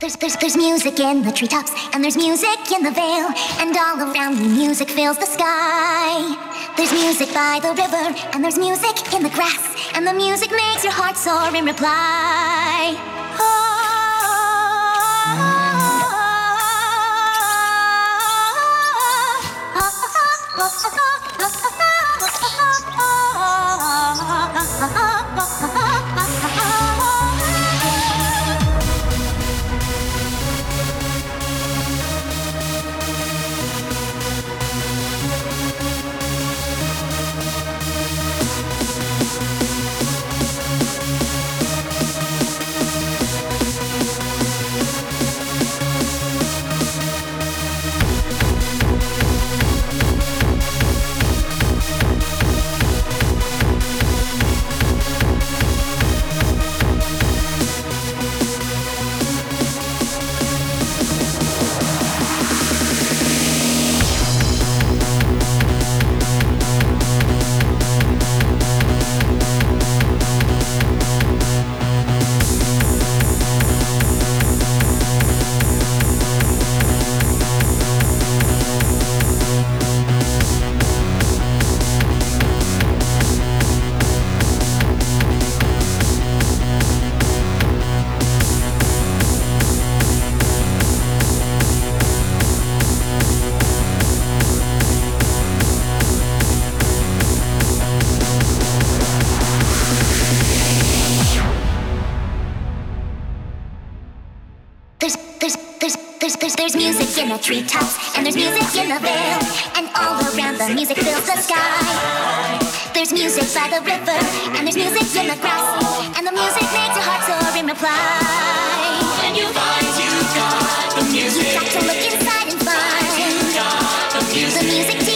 There's music in the treetops, and there's music in the vale, and all around me music fills the sky. There's music by the river, and there's music in the grass, and the music makes your heart soar in reply. There's music in the treetops, and there's music in the vale, and all around the music fills the sky. There's music by the river, and there's music in the grass, and the music makes your heart soar in reply. When you find you got the music, you got to look inside and find you got the music. The music